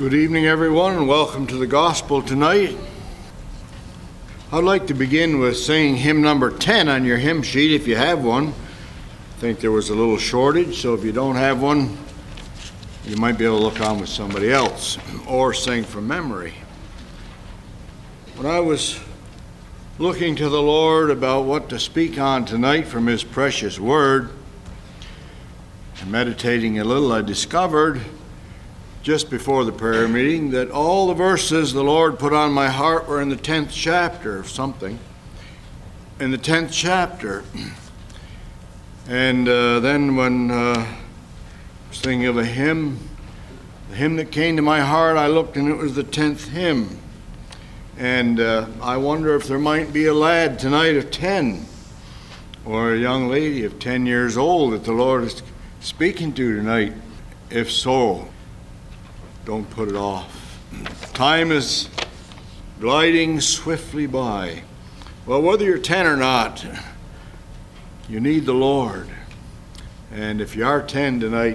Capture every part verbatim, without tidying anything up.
Good evening, everyone, and welcome to the gospel tonight. I'd like to begin with singing hymn number ten on your hymn sheet if you have one. I think there was a little shortage, so if you don't have one, you might be able to look on with somebody else or sing from memory. When I was looking to the Lord about what to speak on tonight from His precious word and meditating a little, I discovered just before the prayer meeting that all the verses the Lord put on my heart were in the tenth chapter of something. In the tenth chapter. And uh, then when uh, I was thinking of a hymn, the hymn that came to my heart, I looked and it was the tenth hymn. And uh, I wonder if there might be a lad tonight of ten or a young lady of ten years old that the Lord is speaking to tonight. If so, don't put it off. Time is gliding swiftly by. Well, whether you're ten or not, you need the Lord. And if you are ten tonight,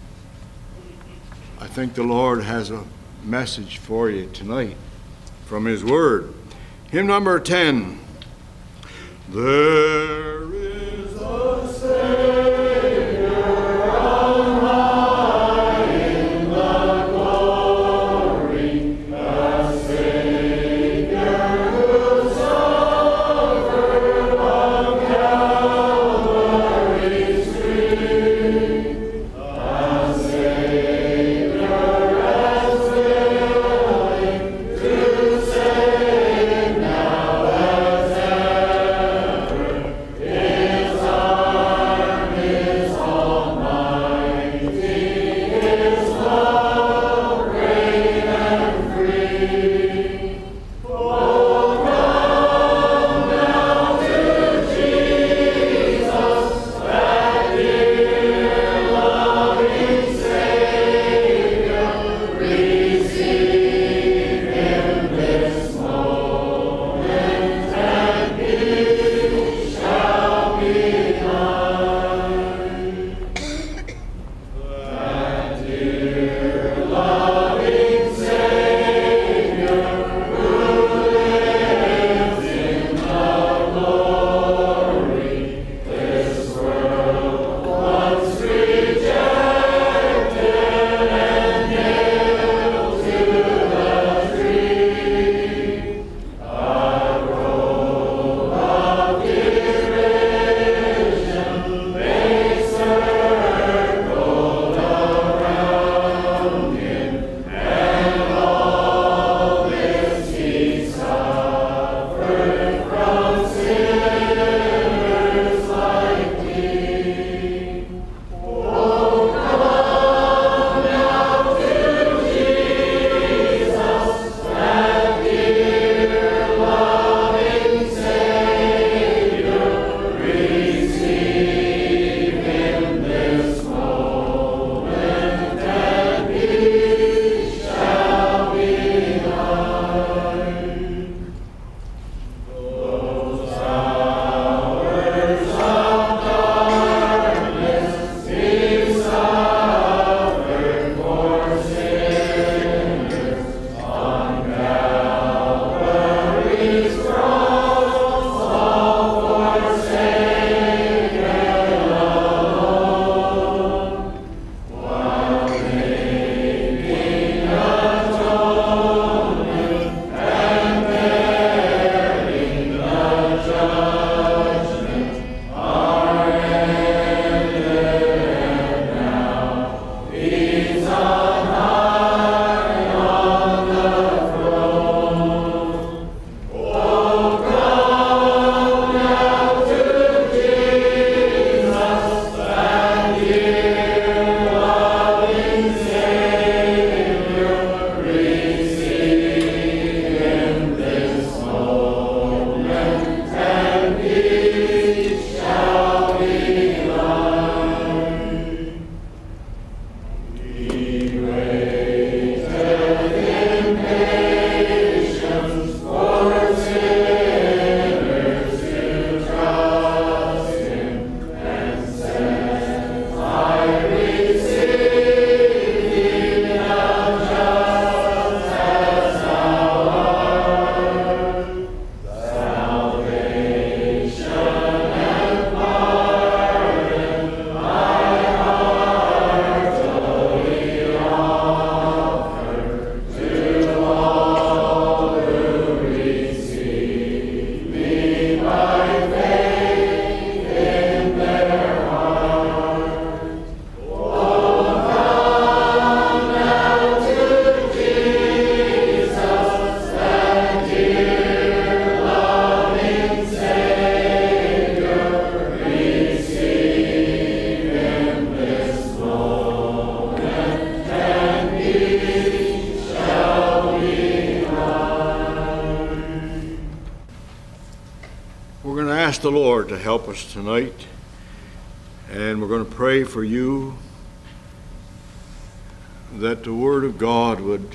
I think the Lord has a message for you tonight from His Word. Hymn number ten. There is a Savior on high in the glory, a Savior who suffered on Calvary's tree, a Savior as willing to save now as ever. ask the Lord to help us tonight, and we're going to pray for you that the Word of God would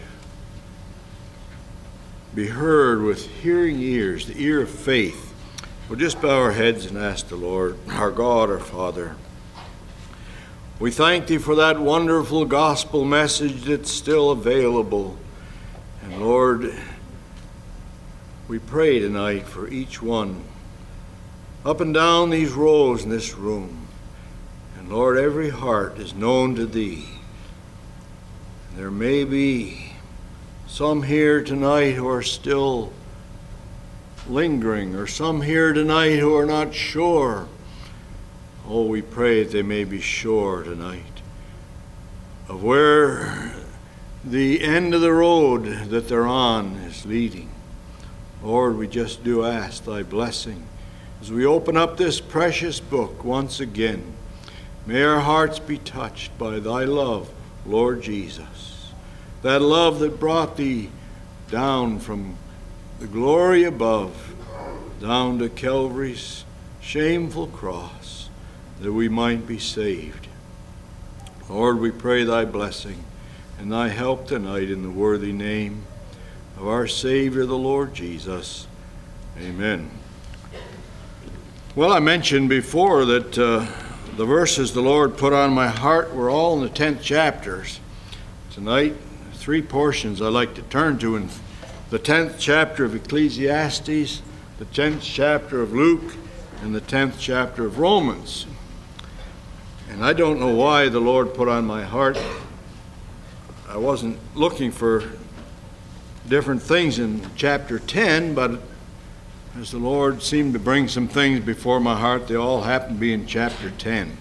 be heard with hearing ears, the ear of faith. We'll just bow our heads and ask the Lord, our God, our Father. We thank Thee for that wonderful gospel message that's still available. And Lord, we pray tonight for each one up and down these rows in this room. And Lord, every heart is known to Thee. There may be some here tonight who are still lingering, or some here tonight who are not sure. Oh, we pray that they may be sure tonight of where the end of the road that they're on is leading. Lord, we just do ask Thy blessing as we open up this precious book once again. May our hearts be touched by Thy love, Lord Jesus, that love that brought Thee down from the glory above, down to Calvary's shameful cross, that we might be saved. Lord, we pray Thy blessing and Thy help tonight in the worthy name of our Savior, the Lord Jesus. Amen. Well, I mentioned before that uh, the verses the Lord put on my heart were all in the tenth chapters. Tonight, three portions I'd like to turn to in the tenth chapter of Ecclesiastes, the tenth chapter of Luke, and the tenth chapter of Romans. And I don't know why the Lord put on my heart. I wasn't looking for different things in chapter ten, but as the Lord seemed to bring some things before my heart, they all happened to be in chapter ten.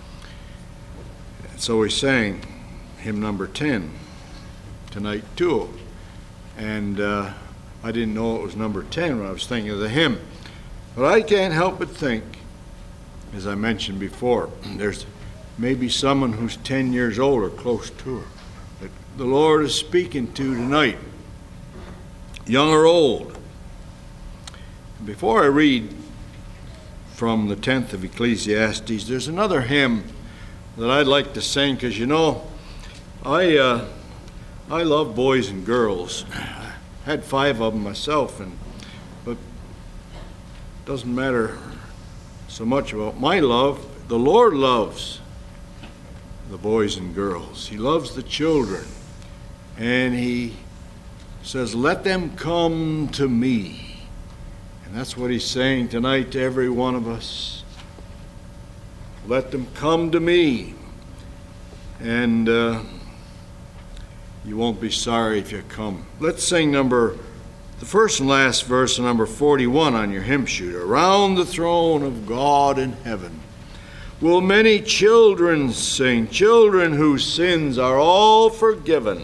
So we sang hymn number ten tonight too. And uh, I didn't know it was number ten when I was thinking of the hymn. But I can't help but think, as I mentioned before, there's maybe someone who's ten years old or close to her that the Lord is speaking to tonight, young or old. Before I read from the tenth of Ecclesiastes, there's another hymn that I'd like to sing, because you know, I uh, I love boys and girls. I had five of them myself, and but it doesn't matter so much about my love. The Lord loves the boys and girls. He loves the children, and He says, "Let them come to me." And that's what He's saying tonight to every one of us. Let them come to me, and uh, you won't be sorry if you come. Let's sing number, the first and last verse of number forty-one on your hymn sheet. Around the throne of God in heaven will many children sing, children whose sins are all forgiven.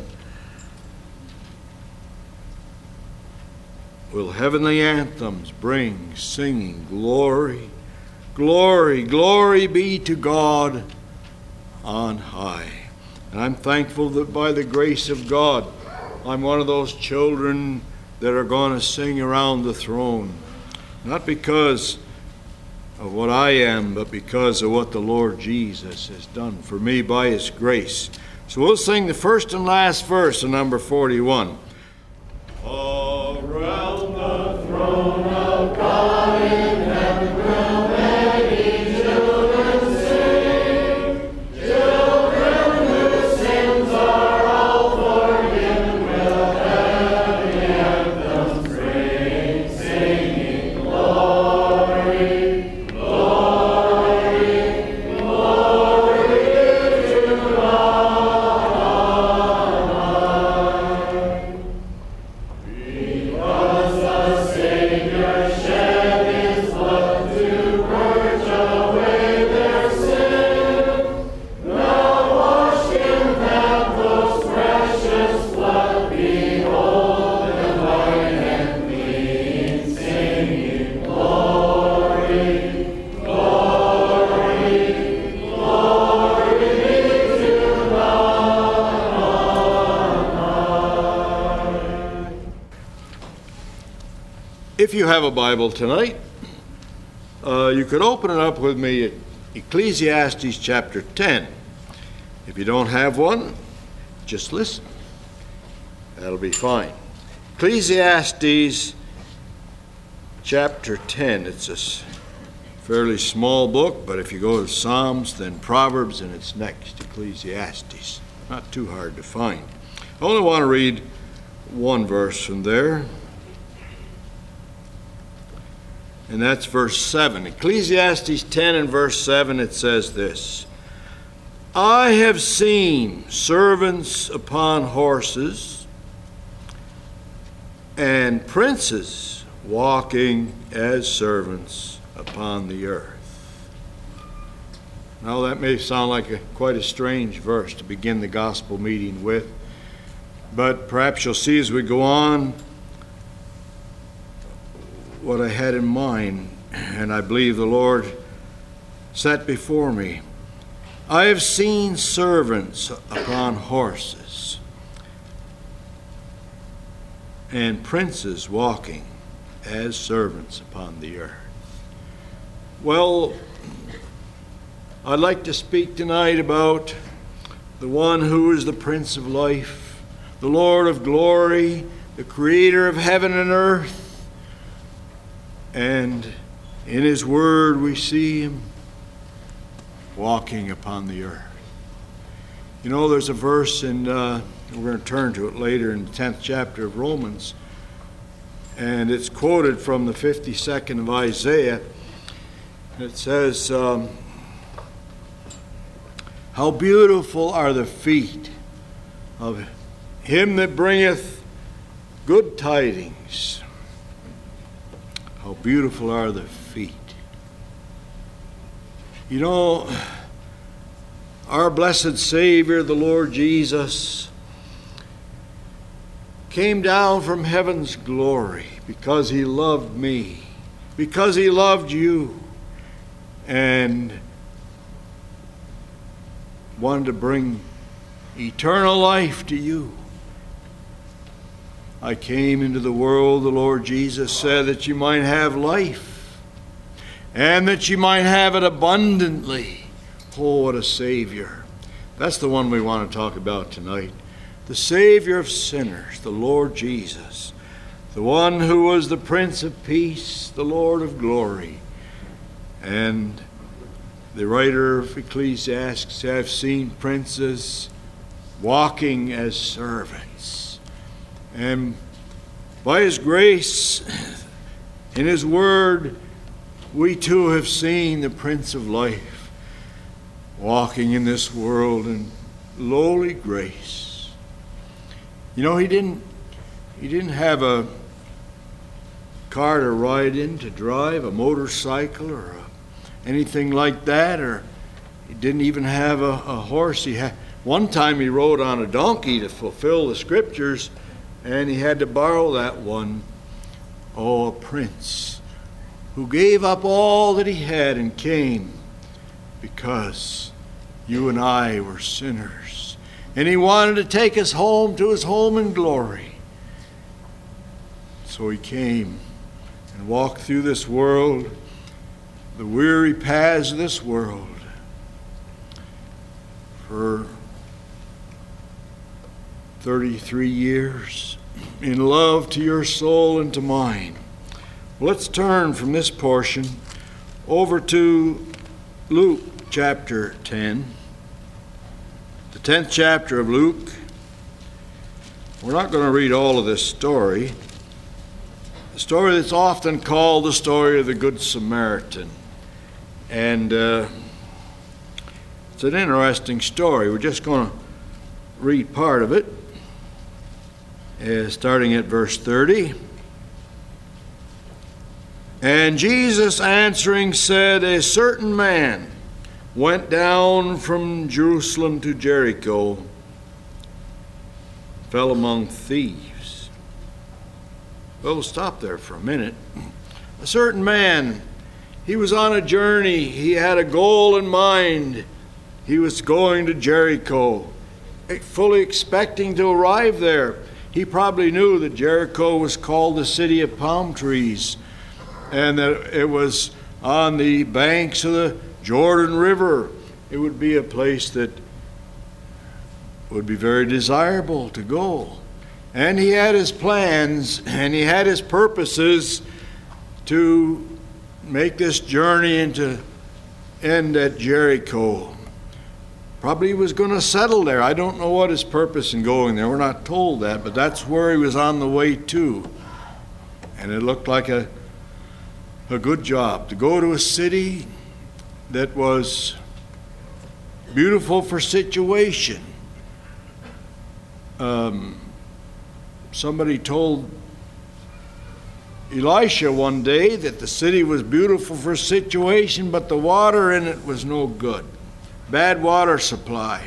Will heavenly anthems bring, singing, glory, glory, glory be to God on high. And I'm thankful that by the grace of God, I'm one of those children that are going to sing around the throne. Not because of what I am, but because of what the Lord Jesus has done for me by His grace. So we'll sing the first and last verse of number forty-one. Around the throne of God in heaven will many children sing, children whose sins are all forgiven, will heavenly anthems bring, singing glory, glory, glory to God on high. Because the Savior shed His blood to purge away their sin, now washed in that most precious blood, behold them white and clean, singing glory, glory, glory to God on high. If you have a Bible tonight, uh, you could open it up with me at Ecclesiastes chapter ten. If you don't have one, just listen. That'll be fine. Ecclesiastes chapter ten. It's a fairly small book, but if you go to Psalms, then Proverbs, and it's next, Ecclesiastes. Not too hard to find. I only want to read one verse from there, and that's verse seven. Ecclesiastes ten and verse seven, it says this: I have seen servants upon horses and princes walking as servants upon the earth. Now that may sound like a, quite a strange verse to begin the gospel meeting with, but perhaps you'll see as we go on what I had in mind, and I believe the Lord set before me. I have seen servants upon horses and princes walking as servants upon the earth. Well, I'd like to speak tonight about the one who is the Prince of Life, the Lord of glory, the Creator of heaven and earth. And in His Word we see Him walking upon the earth. You know, there's a verse in, uh, we're going to turn to it later in the tenth chapter of Romans, and it's quoted from the fifty-second of Isaiah. It says, um, how beautiful are the feet of him that bringeth good tidings. How beautiful are the feet. You know, our blessed Savior, the Lord Jesus, came down from heaven's glory because He loved me, because He loved you, and wanted to bring eternal life to you. I came into the world, the Lord Jesus said, that you might have life, and that you might have it abundantly. Oh, what a Savior. That's the one we want to talk about tonight. The Savior of sinners, the Lord Jesus. The one who was the Prince of Peace, the Lord of glory. And the writer of Ecclesiastes, I've seen princes walking as servants. And by His grace, in His Word, we too have seen the Prince of Life walking in this world in lowly grace. You know, he didn't he didn't have a car to ride in, to drive, a motorcycle or a, anything like that, or he didn't even have a, a horse. He had one time he rode on a donkey to fulfill the scriptures, and he had to borrow that one. Oh, a prince who gave up all that he had and came because you and I were sinners. And He wanted to take us home to His home in glory. So He came and walked through this world, the weary paths of this world, for thirty-three years, in love to your soul and to mine. Let's turn from this portion over to Luke chapter ten, the tenth chapter of Luke. We're not going to read all of this story. The story that's often called the story of the Good Samaritan. And uh, it's an interesting story. We're just going to read part of it, uh, starting at verse thirty. And Jesus answering said, a certain man went down from Jerusalem to Jericho, fell among thieves. Well, we'll stop there for a minute. A certain man, he was on a journey. He had a goal in mind. He was going to Jericho, fully expecting to arrive there. He probably knew that Jericho was called the city of palm trees, and that it was on the banks of the Jordan River. It would be a place that would be very desirable to go. And he had his plans and he had his purposes to make this journey and to end at Jericho. Probably he was going to settle there. I don't know what his purpose in going there. We're not told that, but that's where he was on the way to. And it looked like a, a good job to go to a city that was beautiful for situation. Um, somebody told Elisha one day that the city was beautiful for situation, but the water in it was no good. Bad water supply.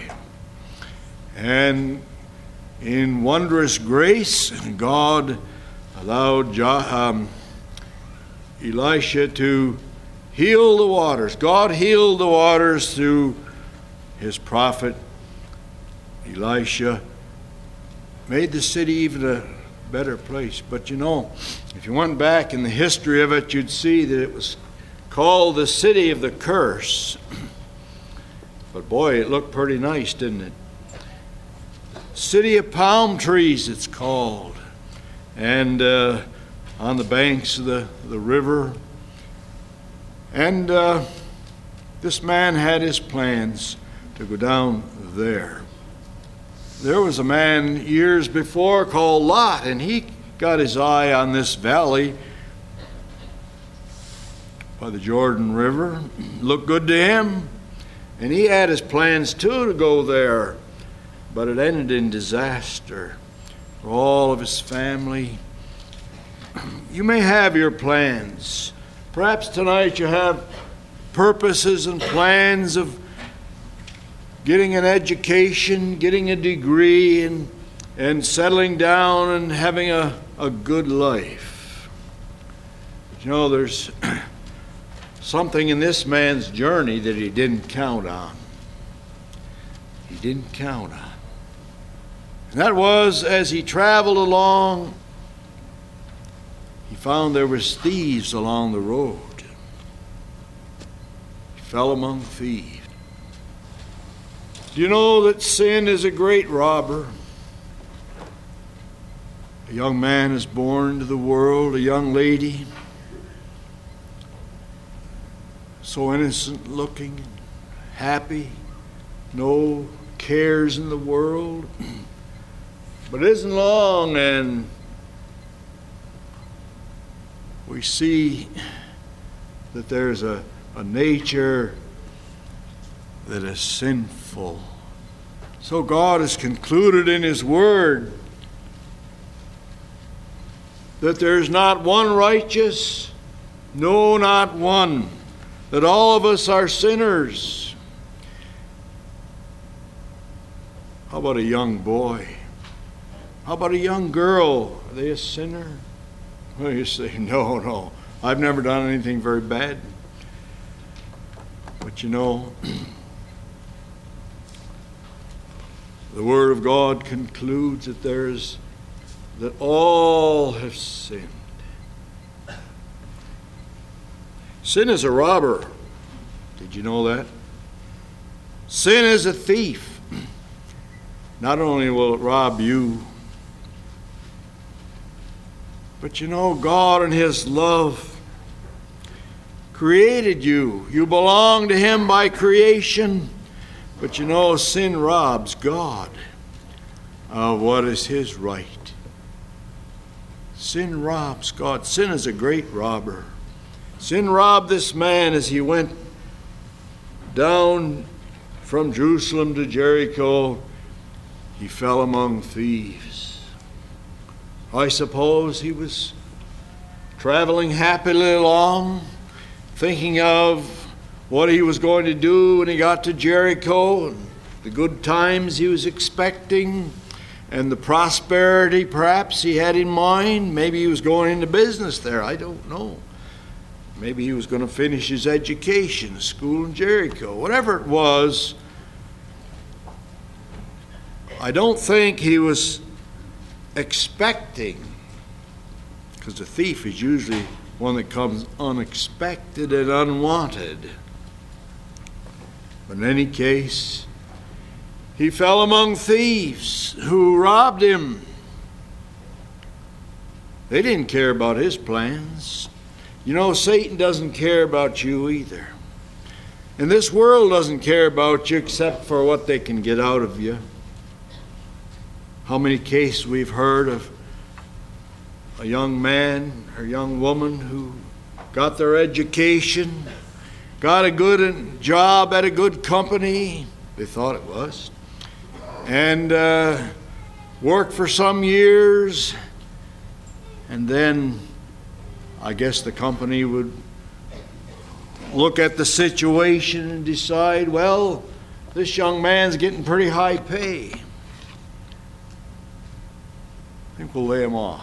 And in wondrous grace, God allowed um, Elisha to heal the waters. God healed the waters through his prophet Elisha. Made the city even a better place. But you know, if you went back in the history of it, you'd see that it was called the city of the curse. But boy, it looked pretty nice, didn't it? City of palm trees, it's called. And uh, on the banks of the, the river. And uh, this man had his plans to go down there. There was a man years before called Lot, and he got his eye on this valley by the Jordan River. Looked good to him. And he had his plans too to go there, but it ended in disaster for all of his family. You may have your plans. Perhaps tonight you have purposes and plans of getting an education, getting a degree, and, and settling down and having a, a good life. But you know, there's something in this man's journey that he didn't count on. He didn't count on. And that was, as he traveled along, he found there was thieves along the road. He fell among thieves. Do you know that sin is a great robber? A young man is born to the world, a young lady, so innocent looking, happy, no cares in the world. But it isn't long and we see that there's a, a nature that is sinful. So God has concluded in His Word that there's not one righteous, no, not one, that all of us are sinners. How about a young boy? How about a young girl? Are they a sinner? Well, you say, no, no, I've never done anything very bad. But you know, the Word of God concludes that there's that all have sinned. Sin is a robber. Did you know that? Sin is a thief. Not only will it rob you, but you know, God in His love created you. You belong to Him by creation. But you know, sin robs God of what is His right. Sin robs God. Sin is a great robber. Sin robbed this man as he went down from Jerusalem to Jericho. He fell among thieves. I suppose he was traveling happily along, thinking of what he was going to do when he got to Jericho, and the good times he was expecting, and the prosperity perhaps he had in mind. Maybe he was going into business there. I don't know. Maybe he was going to finish his education, school in Jericho. Whatever it was, I don't think he was expecting, because the thief is usually one that comes unexpected and unwanted. But in any case, he fell among thieves who robbed him. They didn't care about his plans. You know, Satan doesn't care about you either. And this world doesn't care about you except for what they can get out of you. How many cases we've heard of a young man or young woman who got their education, got a good job at a good company, they thought it was, and uh, worked for some years, and then I guess the company would look at the situation and decide, well, this young man's getting pretty high pay. I think we'll lay him off.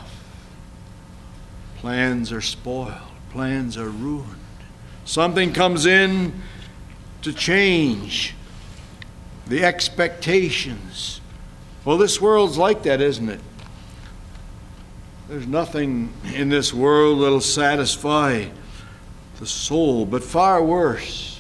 Plans are spoiled. Plans are ruined. Something comes in to change the expectations. Well, this world's like that, isn't it? There's nothing in this world that'll satisfy the soul, but far worse.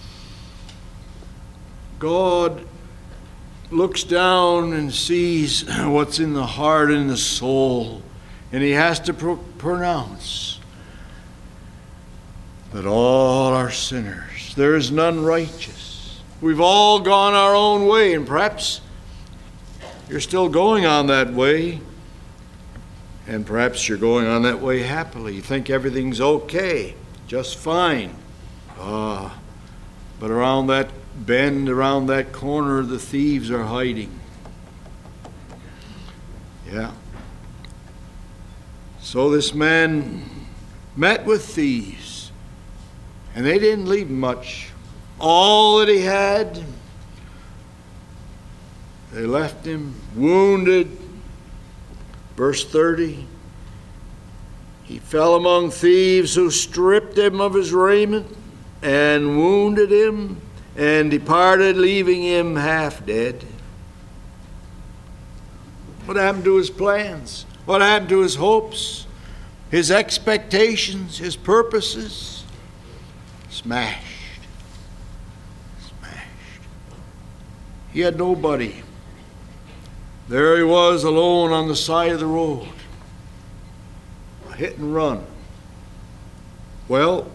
God looks down and sees what's in the heart and the soul, and he has to pro- pronounce that all are sinners. There is none righteous. We've all gone our own way, and perhaps you're still going on that way, and perhaps you're going on that way happily. You think everything's okay, just fine. Ah, but around that bend, around that corner, the thieves are hiding. Yeah. So this man met with thieves, and they didn't leave much. All that he had, they left him wounded. Verse thirty, he fell among thieves who stripped him of his raiment and wounded him and departed, leaving him half dead. What happened to his plans? What happened to his hopes, his expectations, his purposes? Smashed. Smashed. He had nobody. There he was alone on the side of the road. A hit and run. Well,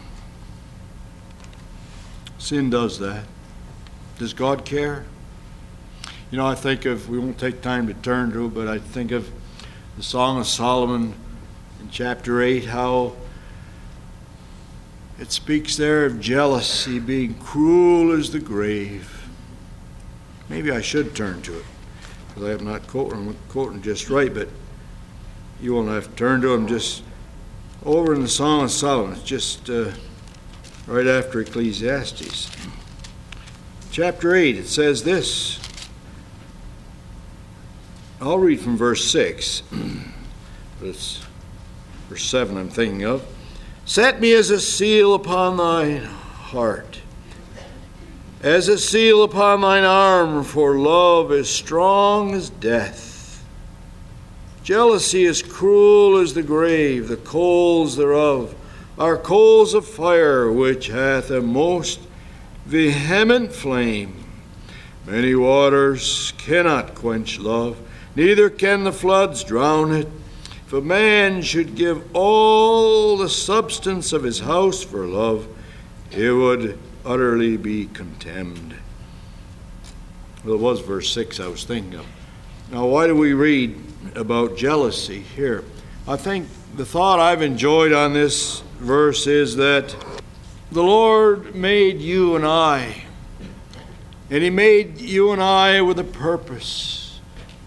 sin does that. Does God care? You know, I think of, we won't take time to turn to it, but I think of the Song of Solomon in chapter eight, how it speaks there of jealousy being cruel as the grave. Maybe I should turn to it, because I have not quoting, quoting just right, but you won't have to turn to them. Just over in the Song of Solomon, it's just uh, right after Ecclesiastes. Chapter eight, it says this. I'll read from verse six, but it's verse seven I'm thinking of. Set me as a seal upon thine heart, as a seal upon thine arm, for love is strong as death. Jealousy is cruel as the grave, the coals thereof are coals of fire, which hath a most vehement flame. Many waters cannot quench love, neither can the floods drown it. If a man should give all the substance of his house for love, it would utterly be contemned. Well, it was verse six I was thinking of. Now, why do we read about jealousy here? I think the thought I've enjoyed on this verse is that the Lord made you and I, and He made you and I with a purpose.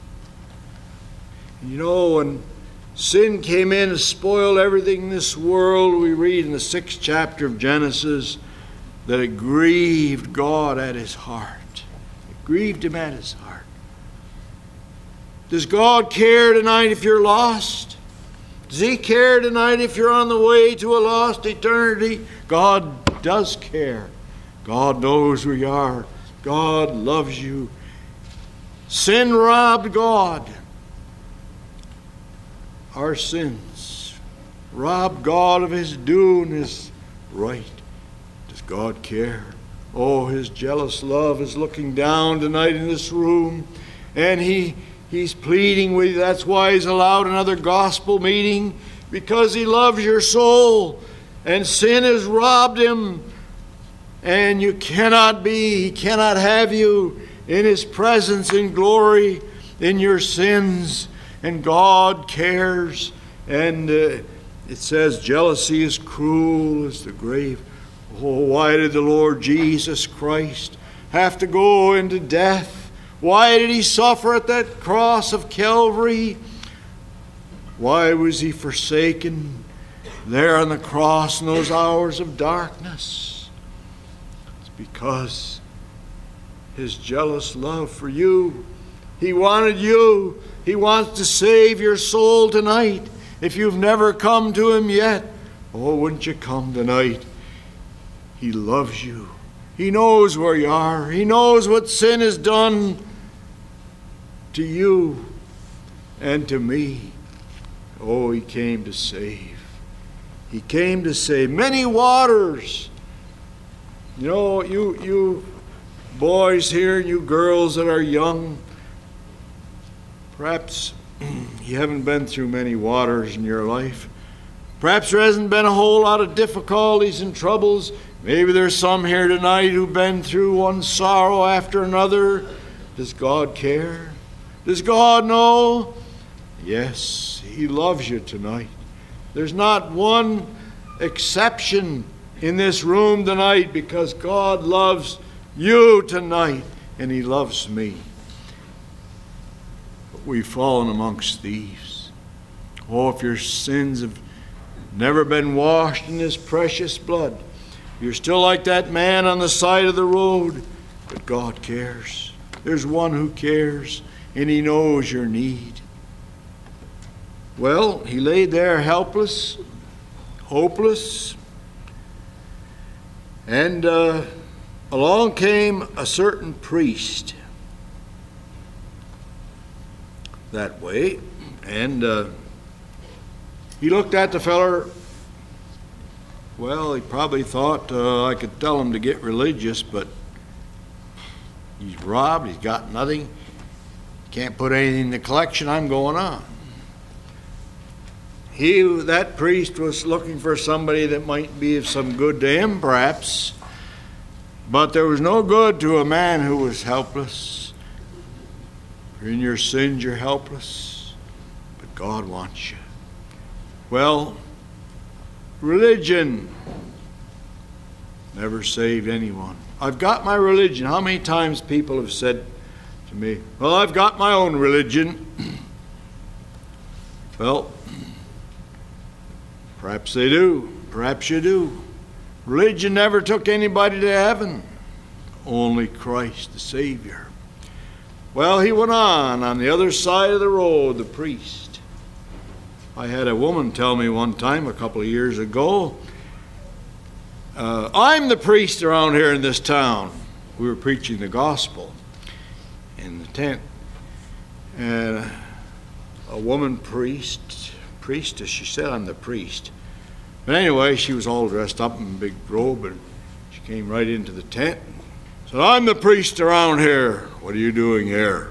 You know, when sin came in and spoiled everything in this world, we read in the sixth chapter of Genesis that it grieved God at His heart. It grieved Him at His heart. Does God care tonight if you're lost? Does He care tonight if you're on the way to a lost eternity? God does care. God knows who you are. God loves you. Sin robbed God. Our sins rob God of his due and his right. Does God care? Oh, his jealous love is looking down tonight in this room, and he he's pleading with you. That's why he's allowed another gospel meeting, because he loves your soul, and sin has robbed him, and you cannot be, he cannot have you in his presence in glory in your sins, and God cares. And uh, it says jealousy is cruel as the grave. Oh, why did the Lord Jesus Christ have to go into death? Why did he suffer at that cross of Calvary? Why was he forsaken there on the cross in those hours of darkness? It's because his jealous love for you. He wanted you. He wants to save your soul tonight. If you've never come to him yet, oh, wouldn't you come tonight? He loves you. He knows where you are. He knows what sin has done to you and to me. Oh, he came to save. He came to save. Many waters. You know, you, you boys here, you girls that are young, perhaps you haven't been through many waters in your life. Perhaps there hasn't been a whole lot of difficulties and troubles. Maybe there's some here tonight who've been through one sorrow after another. Does God care? Does God know? Yes, he loves you tonight. There's not one exception in this room tonight, because God loves you tonight, and he loves me. But we've fallen amongst thieves. Oh, if your sins have never been washed in his precious blood, you're still like that man on the side of the road. But God cares. There's one who cares, and he knows your need. Well, he lay there helpless, hopeless, and uh, along came a certain priest that way, and uh, he looked at the feller. Well, he probably thought uh, I could tell him to get religious, but he's robbed, he's got nothing, can't put anything in the collection, I'm going on. He, that priest was looking for somebody that might be of some good to him, perhaps, but there was no good to a man who was helpless. In your sins, you're helpless, but God wants you. Well, religion never saved anyone. I've got my religion. How many times people have said to me, well, I've got my own religion. Well, perhaps they do. Perhaps you do. Religion never took anybody to heaven. Only Christ, the Savior. Well, he went on, on the other side of the road, the priest. I had a woman tell me one time, a couple of years ago, uh, I'm the priest around here in this town. We were preaching the gospel in the tent. And a woman priest, priestess, she said, I'm the priest. But anyway, she was all dressed up in a big robe, and she came right into the tent. Said, I'm the priest around here. What are you doing here?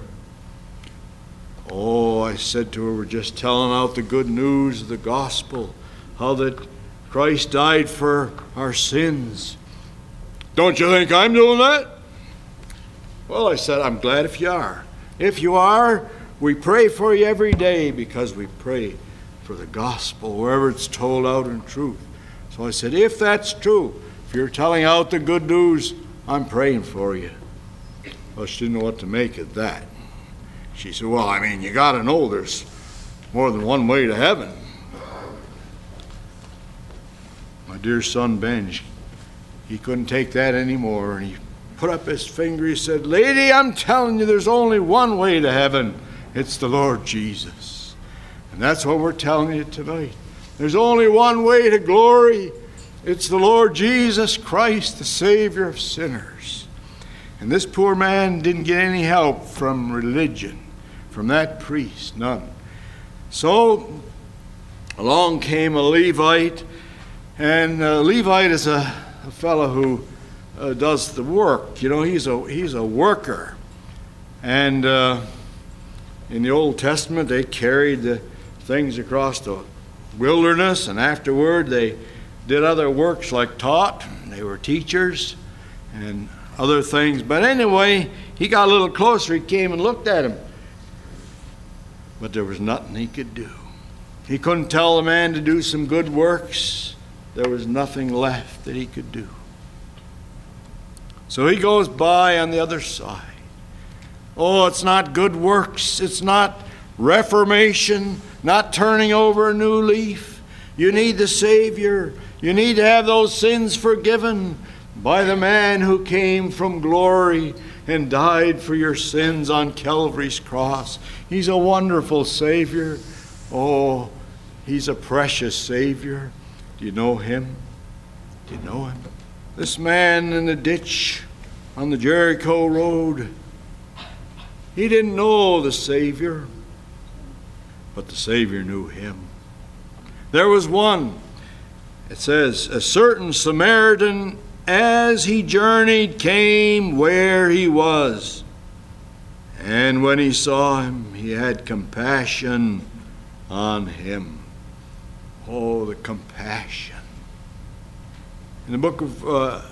Oh, I said to her, we're just telling out the good news of the gospel, how that Christ died for our sins. Don't you think I'm doing that? Well, I said, I'm glad if you are. If you are, we pray for you every day, because we pray for the gospel wherever it's told out in truth. So I said, if that's true, if you're telling out the good news, I'm praying for you. Well, she didn't know what to make of that. She said, well, I mean, you got to know there's more than one way to heaven. My dear son Ben, he couldn't take that anymore, and he put up his finger. He said, lady, I'm telling you, there's only one way to heaven. It's the Lord Jesus. And that's what we're telling you tonight. There's only one way to glory. It's the Lord Jesus Christ, the Savior of sinners. And this poor man didn't get any help from religion, from that priest, none. So along came a Levite, and a Levite is a, a fellow who uh, does the work. You know, he's a he's a worker. And uh, in the Old Testament, they carried the things across the wilderness, and afterward they did other works like taught. They were teachers and other things. But anyway, he got a little closer. He came and looked at him. But there was nothing he could do. He couldn't tell the man to do some good works. There was nothing left that he could do. So he goes by on the other side. Oh, it's not good works. It's not reformation, not turning over a new leaf. You need the Savior. You need to have those sins forgiven by the man who came from glory and died for your sins on Calvary's cross. He's a wonderful Savior. Oh, he's a precious Savior. Do you know him? Do you know him? This man in the ditch on the Jericho road, he didn't know the Savior, but the Savior knew him. There was one, it says, a certain Samaritan, as he journeyed, came where he was. And when he saw him, he had compassion on him. Oh, the compassion. In the book of uh,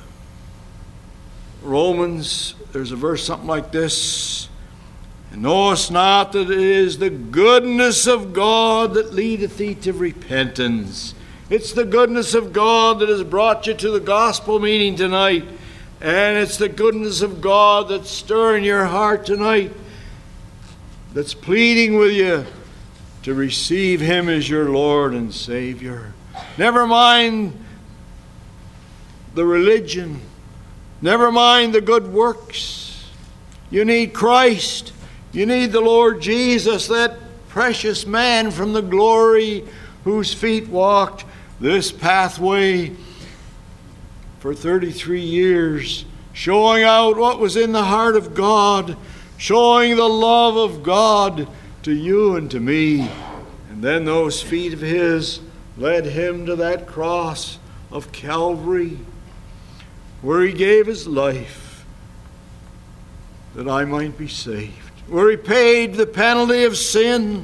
Romans, there's a verse something like this. And knowest not that it is the goodness of God that leadeth thee to repentance. It's the goodness of God that has brought you to the gospel meeting tonight. And it's the goodness of God that's stirring your heart tonight, that's pleading with you to receive him as your Lord and Savior. Never mind the religion. Never mind the good works. You need Christ. You need the Lord Jesus, that precious man from the glory whose feet walked this pathway for thirty-three years, showing out what was in the heart of God, showing the love of God to you and to me. And then those feet of his led him to that cross of Calvary, where he gave his life that I might be saved, where he paid the penalty of sin.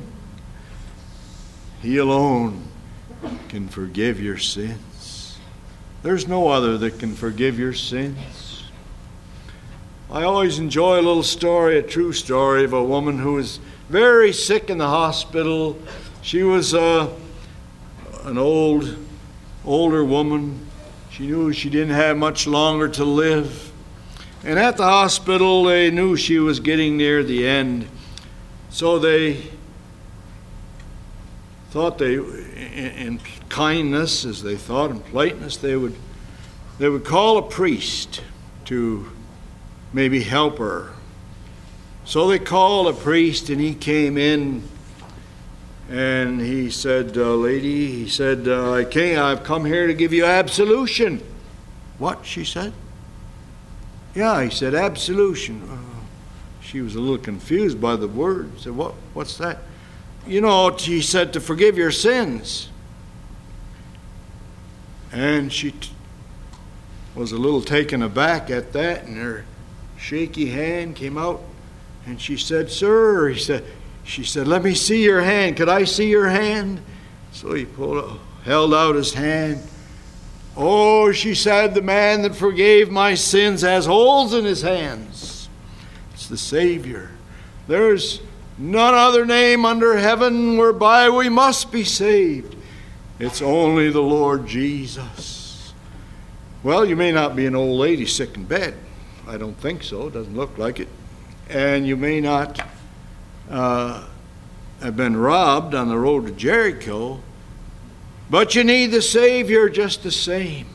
He alone can forgive your sins. There's no other that can forgive your sins. I always enjoy a little story, a true story of a woman who was very sick in the hospital. She was uh, an old, older woman. She knew she didn't have much longer to live. And at the hospital, they knew she was getting near the end. So they thought they, in kindness, as they thought, in politeness, they would, they would call a priest to maybe help her. So they called a priest, and he came in, and he said, uh, lady, he said, uh, I came, I've come here to give you absolution. What? She said. Yeah, he said, absolution. Uh, she was a little confused by the word. He said, what, what's that? You know, he said, to forgive your sins. And she t- was a little taken aback at that, and her shaky hand came out, and she said, sir, he said, she said, let me see your hand. Could I see your hand? So he pulled, held out his hand. Oh, she said, the man that forgave my sins has holes in his hands. It's the Savior. There's none other name under heaven whereby we must be saved. It's only the Lord Jesus. Well, you may not be an old lady sick in bed. I don't think so. It doesn't look like it. And you may not uh, have been robbed on the road to Jericho. But you need the Savior just the same.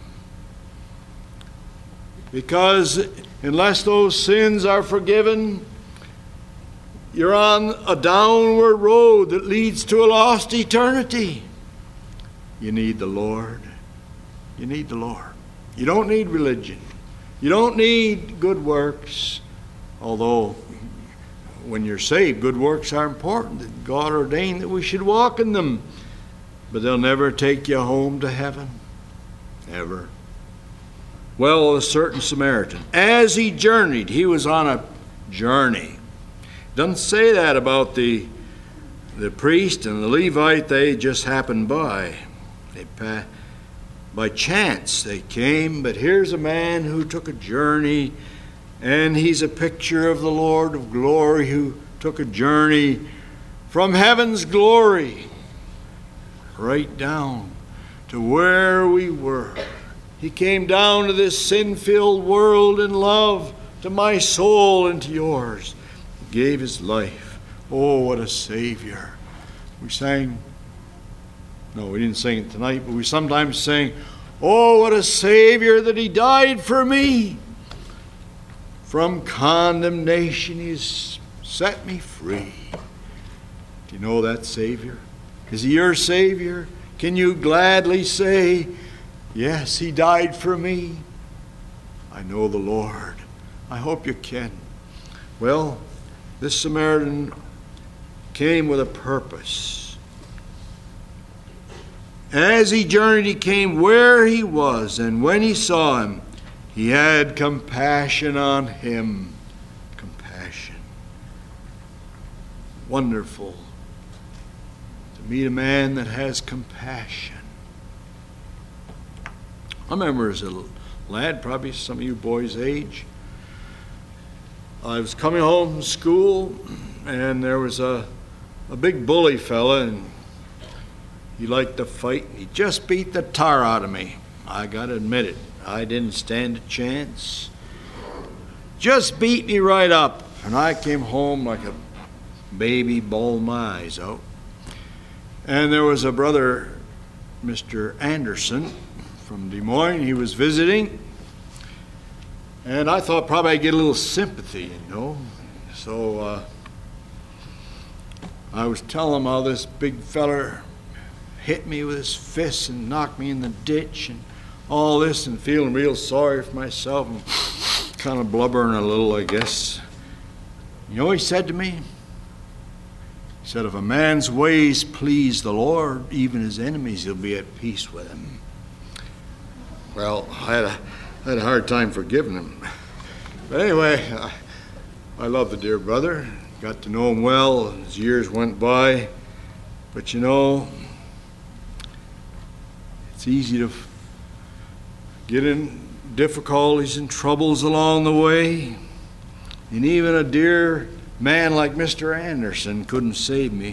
Because unless those sins are forgiven, you're on a downward road that leads to a lost eternity. You need the Lord. You need the Lord. You don't need religion. You don't need good works. Although, when you're saved, good works are important. God ordained that we should walk in them. but they'll never take you home to heaven. Ever. Well, a certain Samaritan, as he journeyed, he was on a journey. Doesn't say that about the the priest and the Levite. They just happened by. They pa- by chance they came, but here's a man who took a journey, and he's a picture of the Lord of glory who took a journey from heaven's glory right down to where we were. He came down to this sin-filled world in love to my soul and to yours. He gave his life. Oh, what a Savior. We sang, no, we didn't sing it tonight, but we sometimes sing, oh, what a Savior that he died for me. From condemnation he's set me free. Do you know that Savior? Is he your Savior? Can you gladly say, yes, he died for me? I know the Lord. I hope you can. Well, this Samaritan came with a purpose. As he journeyed, he came where he was, and when he saw him, he had compassion on him. Compassion. Wonderful to meet a man that has compassion. I remember as a lad, probably some of you boys' age, I was coming home from school, and there was a, a big bully fella, and he liked to fight. He just beat the tar out of me. I got to admit it. I didn't stand a chance. Just beat me right up, and I came home like a baby, bawled my eyes out. And there was a brother, Mister Anderson, from Des Moines. He was visiting, and I thought probably I'd get a little sympathy, you know. So uh, I was telling him how this big feller hit me with his fists and knocked me in the ditch and all this, and feeling real sorry for myself and kind of blubbering a little, I guess. You know what he said to me? He said, if a man's ways please the Lord, even his enemies, he'll be at peace with him. Well, I had a, I had a hard time forgiving him. But anyway, I, I love the dear brother. Got to know him well as years went by. But you know, it's easy to get in difficulties and troubles along the way. And even a dear man like Mister Anderson couldn't save me.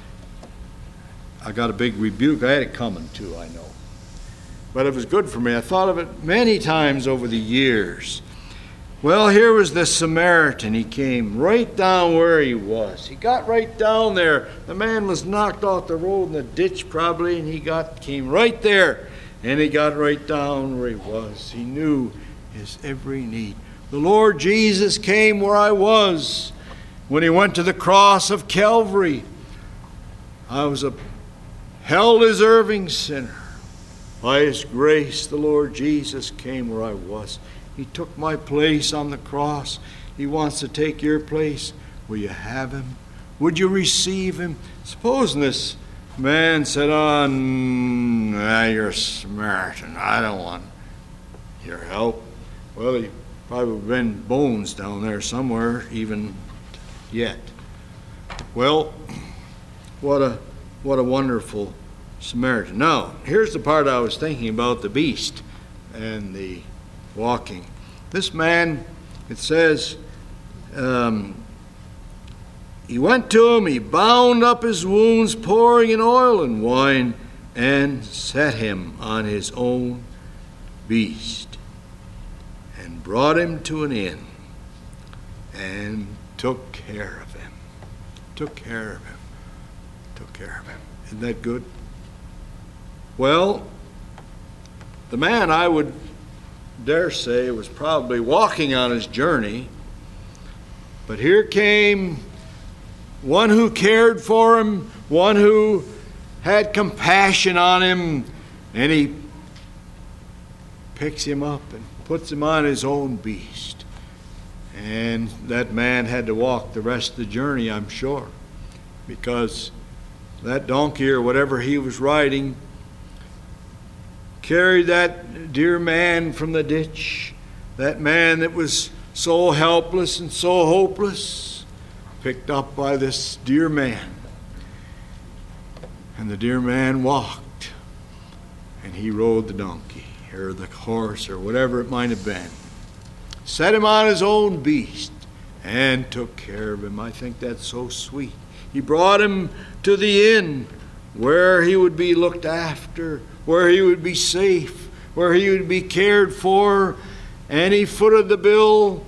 I got a big rebuke. I had it coming too, I know. But it was good for me. I thought of it many times over the years. Well, here was the Samaritan. He came right down where he was. He got right down there. The man was knocked off the road in the ditch probably, and he got came right there. And he got right down where he was. He knew his every need. The Lord Jesus came where I was when he went to the cross of Calvary. I was a hell-deserving sinner. By his grace, the Lord Jesus came where I was. He took my place on the cross. He wants to take your place. Will you have him? Would you receive him? Supposing this man said, oh, nah, you're a Samaritan. I don't want your help. Well, he probably would have been bones down there somewhere, even yet. Well, what a what a wonderful Samaritan. Now, here's the part I was thinking about the beast and the walking. This man, it says, um, he went to him, he bound up his wounds, pouring in oil and wine, and set him on his own beast, and brought him to an inn, and took care of him. Took care of him. Took care of him. Isn't that good? Well, the man, I would dare say, was probably walking on his journey, but here came one who cared for him, one who had compassion on him, and he picks him up and puts him on his own beast. And that man had to walk the rest of the journey, I'm sure, because that donkey or whatever he was riding, carried that dear man from the ditch, that man that was so helpless and so hopeless, picked up by this dear man. And the dear man walked, and he rode the donkey, or the horse, or whatever it might have been. Set him on his own beast, and took care of him. I think that's so sweet. He brought him to the inn where he would be looked after, where he would be safe, where he would be cared for, and he footed the bill.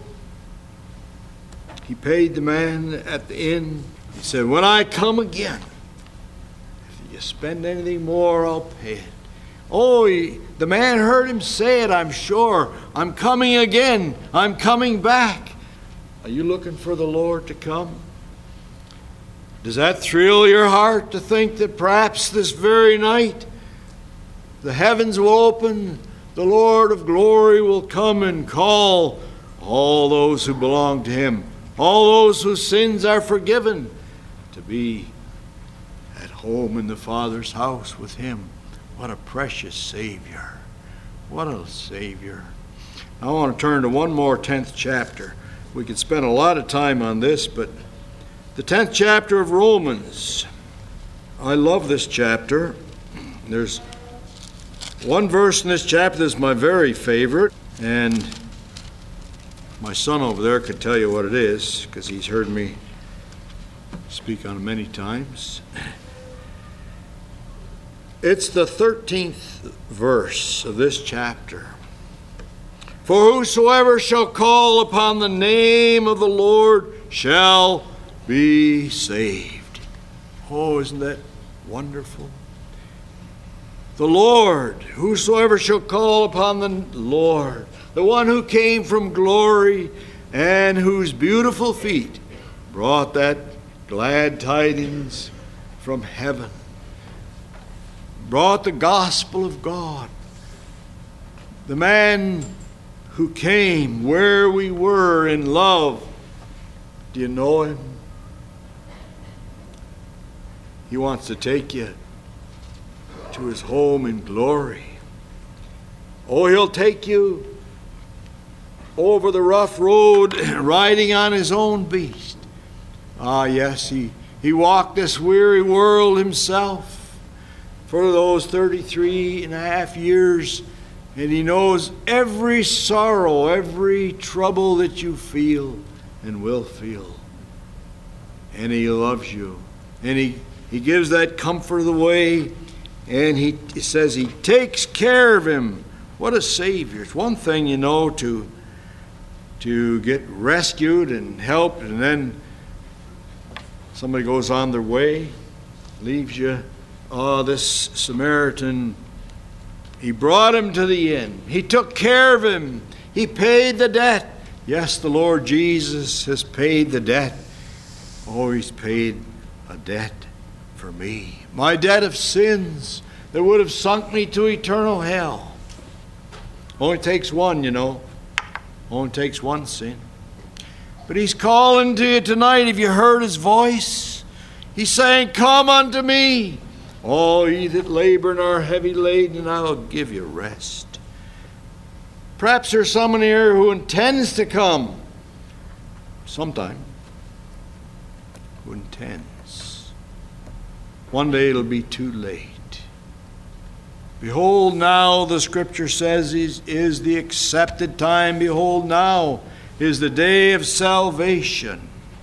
He paid the man at the inn. He said, when I come again, if you spend anything more, I'll pay it. Oh, he, the man heard him say it, I'm sure. I'm coming again. I'm coming back. Are you looking for the Lord to come? Does that thrill your heart to think that perhaps this very night the heavens will open, the Lord of glory will come and call all those who belong to him, all those whose sins are forgiven, to be at home in the Father's house with him? What a precious Savior. What a Savior. I want to turn to one more tenth chapter. We could spend a lot of time on this, but the tenth chapter of Romans. I love this chapter. There's one verse in this chapter that's my very favorite, and my son over there could tell you what it is, because he's heard me speak on it many times. It's the thirteenth verse of this chapter. For whosoever shall call upon the name of the Lord shall be saved. Oh, isn't that wonderful? The Lord, whosoever shall call upon the Lord, the one who came from glory and whose beautiful feet brought that glad tidings from heaven, brought the gospel of God. The man who came where we were in love. Do you know him? He wants to take you to his home in glory. Oh, he'll take you over the rough road riding on his own beast. Ah, yes, he, he walked this weary world himself for those thirty-three and a half years, and he knows every sorrow, every trouble that you feel and will feel. And he loves you. And he, he gives that comfort of the way, and he, he says he takes care of him. What a Savior. It's one thing, you know, to, to get rescued and helped, and then somebody goes on their way, leaves you. Oh, this Samaritan, he brought him to the inn. He took care of him. He paid the debt. Yes, the Lord Jesus has paid the debt. Oh, he's paid a debt for me. My debt of sins that would have sunk me to eternal hell. Only takes one, you know. Only takes one sin. But he's calling to you tonight. Have you heard his voice? He's saying, come unto me, all ye that labor and are heavy laden, and I will give you rest. Perhaps there's someone here who intends to come sometime. Who intends. One day it'll be too late. Behold, now, the Scripture says, is, is the accepted time. Behold, now is the day of salvation.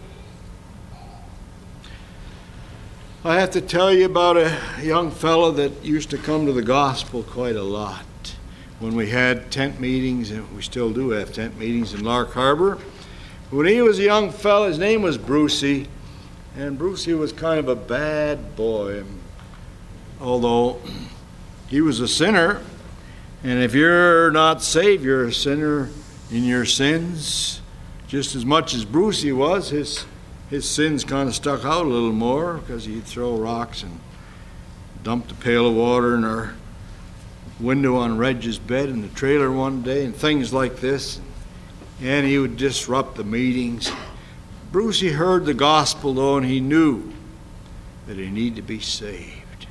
I have to tell you about a young fellow that used to come to the gospel quite a lot. When we had tent meetings, and we still do have tent meetings in Lark Harbor. When he was a young fellow, his name was Brucey, and Brucey was kind of a bad boy. Although he was a sinner, and if you're not saved, you're a sinner in your sins. Just as much as Brucey was, his his sins kind of stuck out a little more, because he'd throw rocks and dumped a pail of water in our window on Reg's bed in the trailer one day, and things like this. And he would disrupt the meetings. Brucey heard the gospel, though, and he knew that he needed to be saved.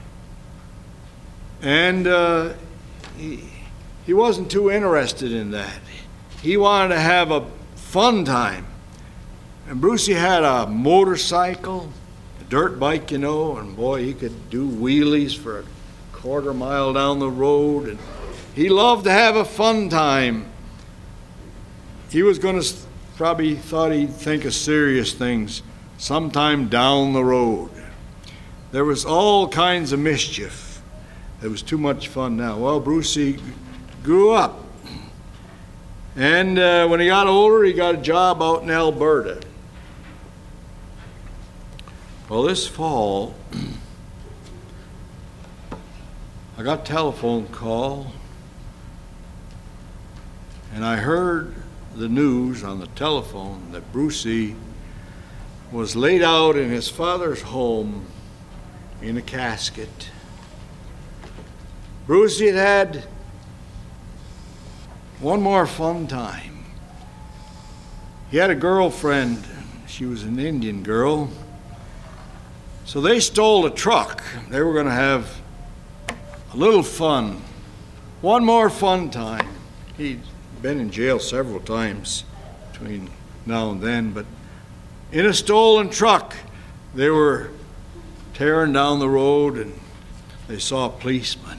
And uh, he, he wasn't too interested in that. He wanted to have a fun time. And Brucey had a motorcycle, a dirt bike, you know, and boy, he could do wheelies for a quarter mile down the road. And he loved to have a fun time. He was going to, probably thought he'd think of serious things sometime down the road. There was all kinds of mischief. It was too much fun now. Well, Brucey grew up. And uh, when he got older, he got a job out in Alberta. Well, this fall, I got a telephone call, and I heard the news on the telephone that Brucey was laid out in his father's home in a casket. Brucey had had one more fun time. He had a girlfriend. She was an Indian girl. So they stole a truck. They were going to have a little fun. One more fun time. He'd been in jail several times between now and then, but in a stolen truck, they were tearing down the road and they saw a policeman.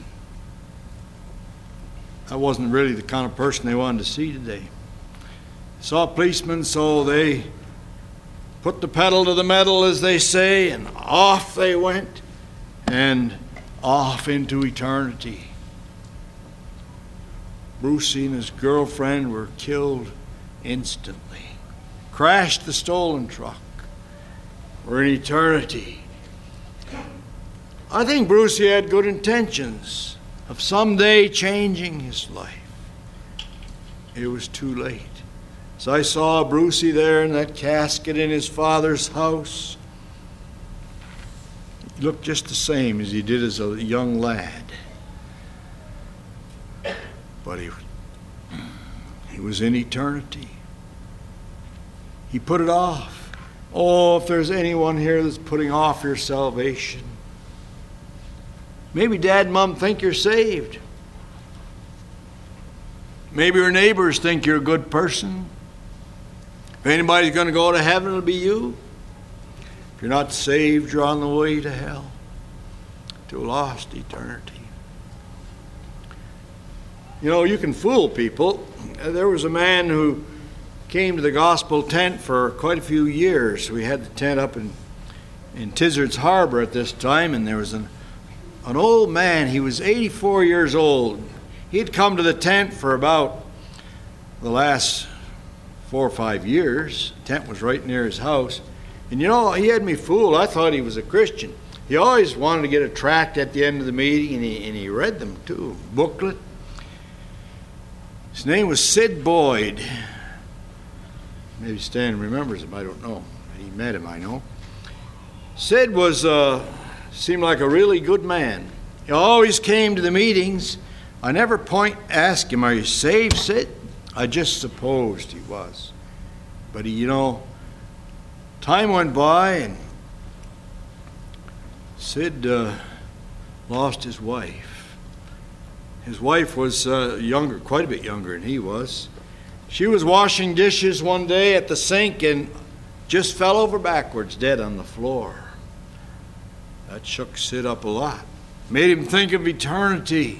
I wasn't really the kind of person they wanted to see today. Saw a policeman, so they put the pedal to the metal, as they say, and off they went, and off into eternity. Brucey and his girlfriend were killed instantly. Crashed the stolen truck. We're in eternity. I think Brucey had good intentions of someday changing his life. It was too late. So I saw Brucey there in that casket in his father's house. He looked just the same as he did as a young lad. But he, he was in eternity. He put it off. Oh, if there's anyone here that's putting off your salvation. Maybe Dad and Mom think you're saved. Maybe your neighbors think you're a good person. If anybody's going to go to heaven, it'll be you. If you're not saved, you're on the way to hell, to a lost eternity. You know, you can fool people. There was a man who came to the gospel tent for quite a few years. We had the tent up in, in Tizard's Harbor at this time, and there was an, an old man. He was eighty-four years old. He'd come to the tent for about the last four or five years. The tent was right near his house. And you know, he had me fooled. I thought he was a Christian. He always wanted to get a tract at the end of the meeting, and he, and he read them too, a booklet. His name was Sid Boyd. Maybe Stan remembers him, I don't know. He met him, I know. Sid was, uh, seemed like a really good man. He always came to the meetings. I never point ask him, are you saved, Sid? I just supposed he was. But he, you know, time went by and Sid uh, lost his wife. His wife was uh, younger, quite a bit younger than he was. She was washing dishes one day at the sink and just fell over backwards, dead on the floor. That shook Sid up a lot. Made him think of eternity.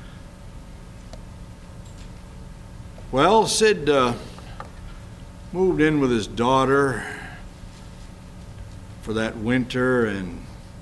Well, Sid uh, moved in with his daughter for that winter, and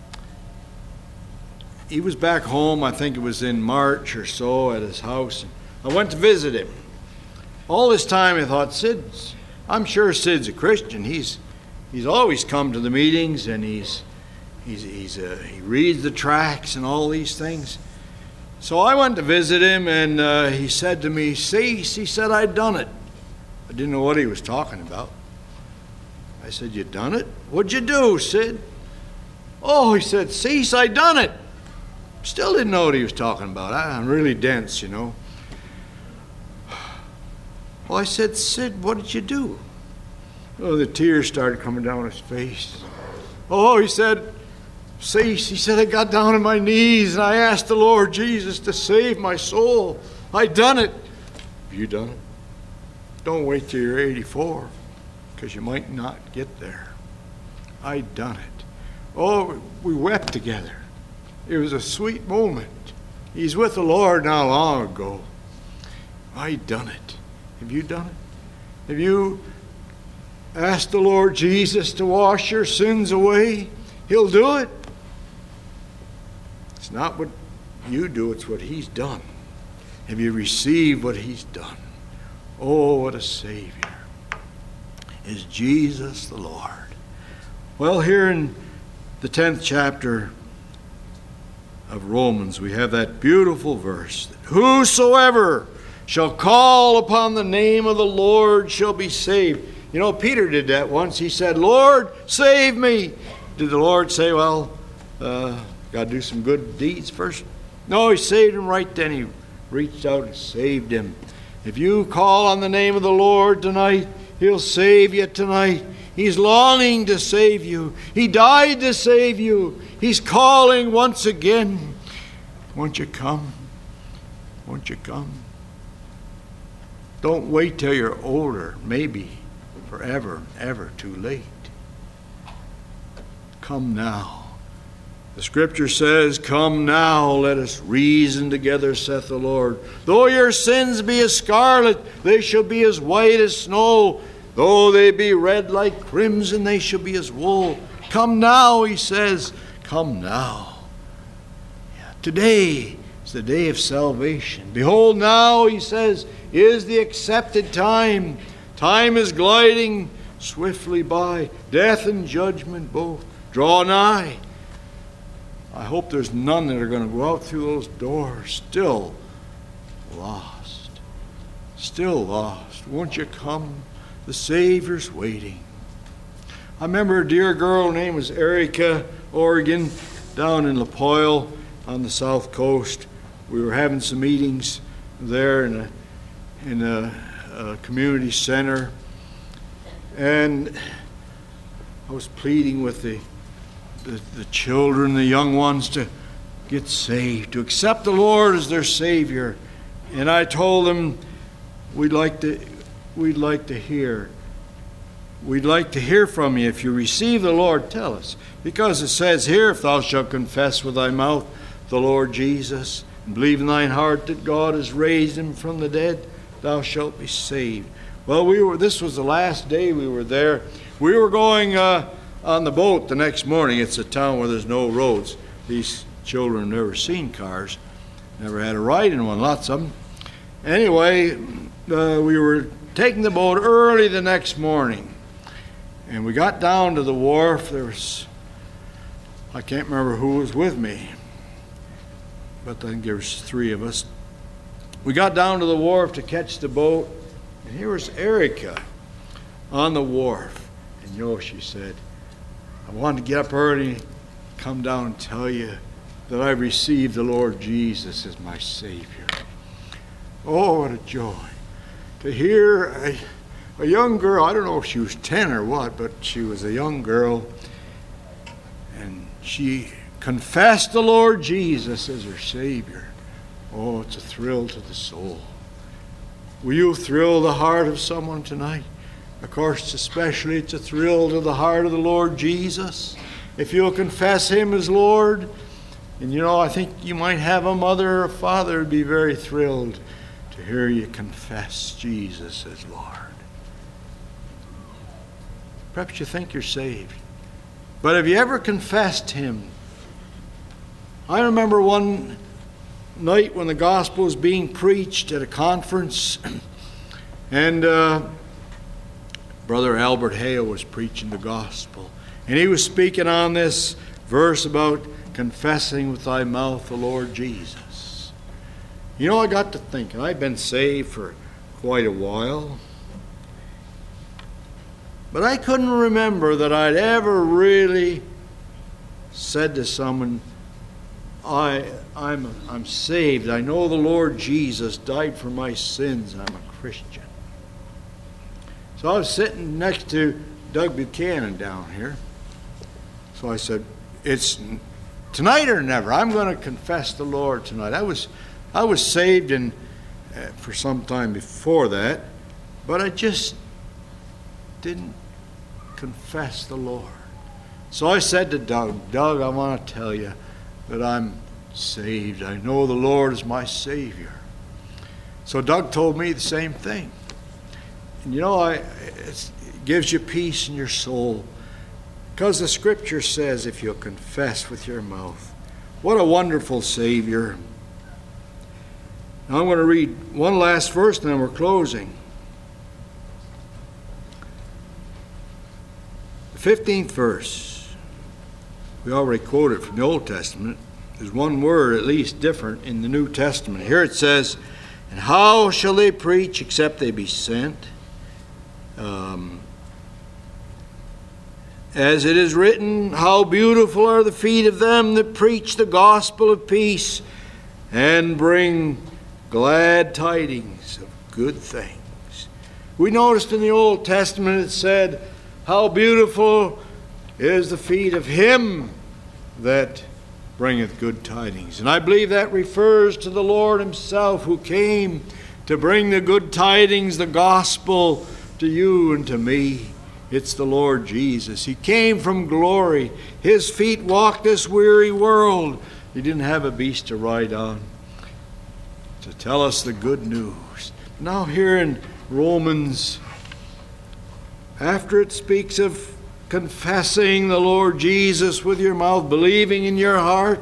he was back home, I think it was in March or so, at his house. I went to visit him. All this time I thought, Sid's, I'm sure Sid's a Christian. He's he's always come to the meetings, and he's he's he's uh, he reads the tracts and all these things. So I went to visit him, and uh, he said to me, Cease, he said, I'd done it. I didn't know what he was talking about. I said, you done it? What'd you do, Sid? Oh, he said, Cease, I done it. Still didn't know what he was talking about. I, I'm really dense, you know. Well, I said, Sid, what did you do? Oh, the tears started coming down his face. Oh, he said, cease. He said, I got down on my knees and I asked the Lord Jesus to save my soul. I done it. Have you done it? Don't wait till you're eighty-four, because you might not get there. I done it. Oh, we wept together. It was a sweet moment. He's with the Lord now long ago. I done it. Have you done it? Have you asked the Lord Jesus to wash your sins away? He'll do it. It's not what you do, it's what He's done. Have you received what He's done? Oh, what a Savior is Jesus the Lord. Well, here in the tenth chapter of Romans, we have that beautiful verse, that whosoever shall call upon the name of the Lord shall be saved. You know, Peter did that once. He said, Lord, save me. Did the Lord say, well, uh, got to do some good deeds first? No, He saved him right then. He reached out and saved him. If you call on the name of the Lord tonight, He'll save you tonight. He's longing to save you. He died to save you. He's calling once again. Won't you come? Won't you come? Don't wait till you're older, maybe forever, ever too late. Come now. The Scripture says, come now, let us reason together, saith the Lord. Though your sins be as scarlet, they shall be as white as snow. Though they be red like crimson, they shall be as wool. Come now, He says, come now. Yeah, today is the day of salvation. Behold, now, He says, is the accepted time. Time is gliding swiftly by. Death and judgment both draw nigh. I hope there's none that are going to go out through those doors still lost. Still lost. Won't you come? The Savior's waiting. I remember a dear girl, her name was Erica, Oregon, down in Lapoille on the south coast. We were having some meetings there in a, in a, a community center. And I was pleading with the The, the children, the young ones, to get saved, to accept the Lord as their Savior. And I told them we'd like to we'd like to hear. We'd like to hear from you. If you receive the Lord, tell us. Because it says here, if thou shalt confess with thy mouth the Lord Jesus, and believe in thine heart that God has raised him from the dead, thou shalt be saved. Well, we were. This was the last day we were there. We were going Uh, on the boat the next morning. It's a town where there's no roads. These children never seen cars, never had a ride in one, lots of them. Anyway, uh, we were taking the boat early the next morning, and we got down to the wharf. There was, I can't remember who was with me, but I think there was three of us. We got down to the wharf to catch the boat, and here was Erica on the wharf. And you know, she said, I wanted to get up early, come down and tell you that I received the Lord Jesus as my Savior. Oh, what a joy to hear a, a young girl. I don't know if she was ten or what, but she was a young girl, and she confessed the Lord Jesus as her Savior. Oh, it's a thrill to the soul. Will you thrill the heart of someone tonight? Of course, especially it's a thrill to the heart of the Lord Jesus. If you'll confess Him as Lord, and you know, I think you might have a mother or a father who'd be very thrilled to hear you confess Jesus as Lord. Perhaps you think you're saved, but have you ever confessed Him? I remember one night when the gospel was being preached at a conference, and uh, Brother Albert Hale was preaching the gospel, and he was speaking on this verse about confessing with thy mouth the Lord Jesus. You know, I got to thinking, I've been saved for quite a while, but I couldn't remember that I'd ever really said to someone, I, I'm, I'm saved. I know the Lord Jesus died for my sins. I'm a Christian. So I was sitting next to Doug Buchanan down here. So I said, it's Tonight or never. I'm going to confess the Lord tonight. I was, I was saved in, uh, for some time before that, but I just didn't confess the Lord. So I said to Doug, Doug, I want to tell you that I'm saved. I know the Lord is my Savior. So Doug told me the same thing. And you know, I, it's, it gives you peace in your soul. Because the Scripture says if you'll confess with your mouth, what a wonderful Savior. Now I'm going to read one last verse and then we're closing. The fifteenth verse, we already quoted from the Old Testament. There's one word at least different in the New Testament. Here it says, and how shall they preach except they be sent? Um, as it is written, how beautiful are the feet of them that preach the gospel of peace and bring glad tidings of good things. We noticed in the Old Testament it said, how beautiful is the feet of him that bringeth good tidings. And I believe that refers to the Lord himself, who came to bring the good tidings, the gospel, to you and to me. It's the Lord Jesus. He came from glory. His feet walked this weary world. He didn't have a beast to ride on to tell us the good news. Now here in Romans, after it speaks of confessing the Lord Jesus with your mouth, believing in your heart,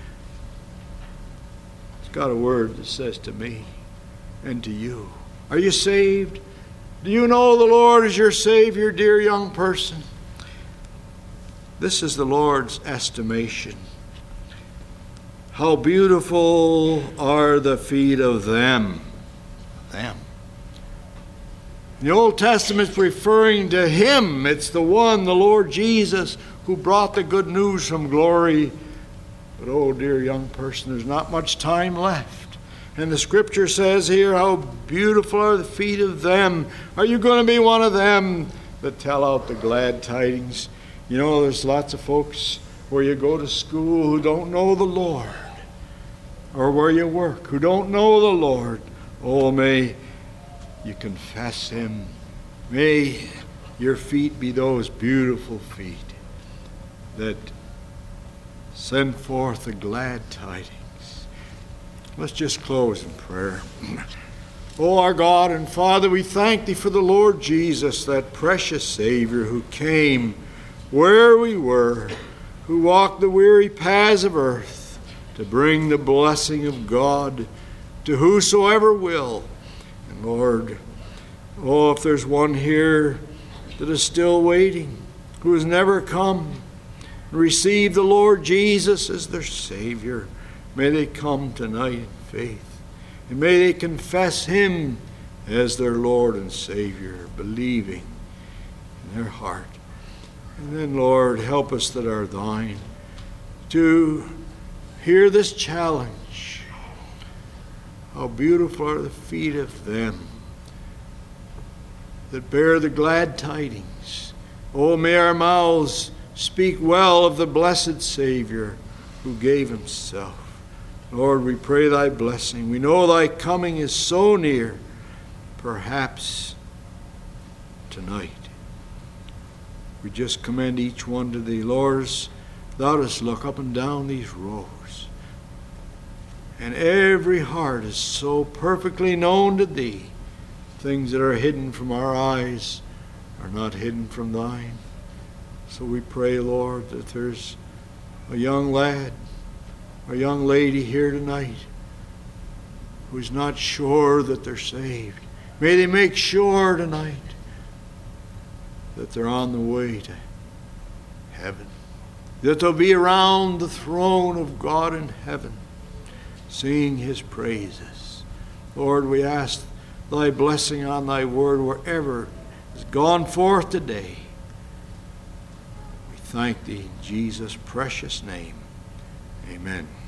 it's got a word that says to me and to you, are you saved? Do you know the Lord is your Savior, dear young person? This is the Lord's estimation. How beautiful are the feet of them. Them. The Old Testament's referring to him. It's the one, the Lord Jesus, who brought the good news from glory. But oh, dear young person, there's not much time left. And the Scripture says here, how beautiful are the feet of them. Are you going to be one of them that tell out the glad tidings? You know, there's lots of folks where you go to school who don't know the Lord, or where you work who don't know the Lord. Oh, may you confess him. May your feet be those beautiful feet that send forth the glad tidings. Let's just close in prayer. Oh, our God and Father, we thank thee for the Lord Jesus, that precious Savior who came where we were, who walked the weary paths of earth to bring the blessing of God to whosoever will. And Lord, oh, if there's one here that is still waiting, who has never come and received the Lord Jesus as their Savior, may they come tonight in faith, and may they confess him as their Lord and Savior, believing in their heart. And then, Lord, help us that are thine to hear this challenge. How beautiful are the feet of them that bear the glad tidings. Oh, may our mouths speak well of the blessed Savior who gave himself. Lord, we pray thy blessing. We know thy coming is so near, perhaps tonight. We just commend each one to thee. Lord, thou dost look up and down these rows, and every heart is so perfectly known to thee. Things that are hidden from our eyes are not hidden from thine. So we pray, Lord, that there's a young lad, a young lady here tonight who's not sure that they're saved. May they make sure tonight that they're on the way to heaven, that they'll be around the throne of God in heaven, singing his praises. Lord, we ask thy blessing on thy word wherever it's gone forth today. We thank thee in Jesus' precious name. Amen.